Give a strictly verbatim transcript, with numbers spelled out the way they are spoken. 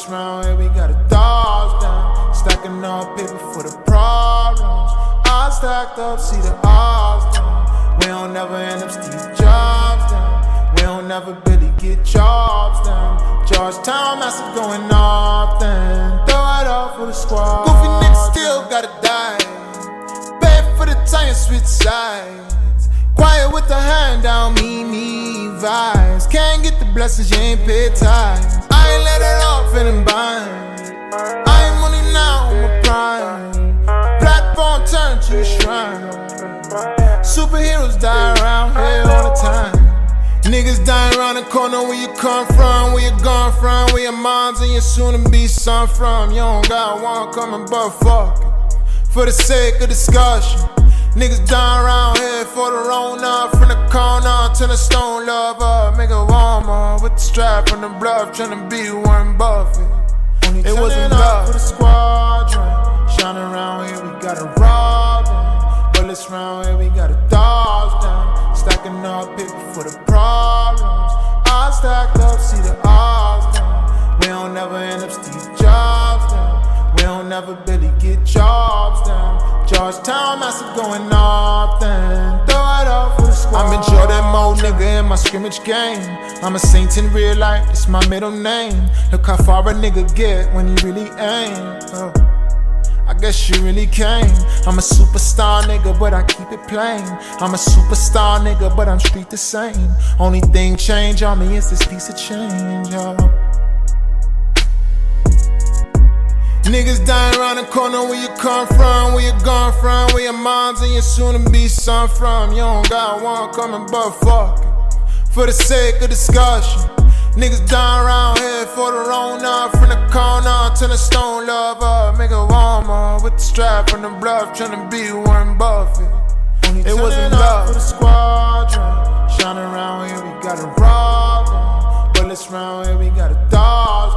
Bullets round here, we got a dodge down. Stacking up paper for the problems. I stacked up, see the odds down. We don't never end up Steve Jobs down. We don't never really get jobs down. Georgetown massive going off then. Throw it off for the squad. Goofy niggas still gotta die. Pay for the time, switch sides. Quiet with the hand down, me, me vibes. Can't get the blessings, you ain't paid tithes. I ain't let it off in them binds. I ain't money now on my prime. Platform turn to a shrine. Superheroes die around here all the time. Niggas dying around the corner where you come from, where you gone from, where your moms and your soon to be son from. You don't got one coming but fuck it. For the sake of discussion. Niggas dying around here for the Rona. From the corner to the stone lover. Make a warmer with the strap from the bluff. Tryna be Warren Buffett. Only it wasn't love for the squadron. Shining around here, we got a rob. Bullets round here, we got a dodge down. Stacking up paper for the problems. I stacked up, see the odds down. We don't never end up Steve Jobs down. We don't never really get jobs down. Georgetown massive going off then. Throw it off for the squad. I'm in Jordan mode, nigga, in my scrimmage game. I'm a saint in real life, it's my middle name. Look how far a nigga get when you really aim. uh, I guess you really came. I'm a superstar nigga, but I keep it plain. I'm a superstar nigga, but I'm street the same. Only thing change on me is this piece of change, uh. Niggas dying around the corner where you come from, where you gone from, where your moms and your soon to be son from. You don't got one coming but fuck it. For the sake of discussion. Niggas dying around here for the Rona. From the corner to the stone lover. Make a warmer with the strap from the bluff. Tryna be Warren Buffett. Only it wasn't love for the squadron. Shining around here, we got a rob. Bullets round here, we got a dodge.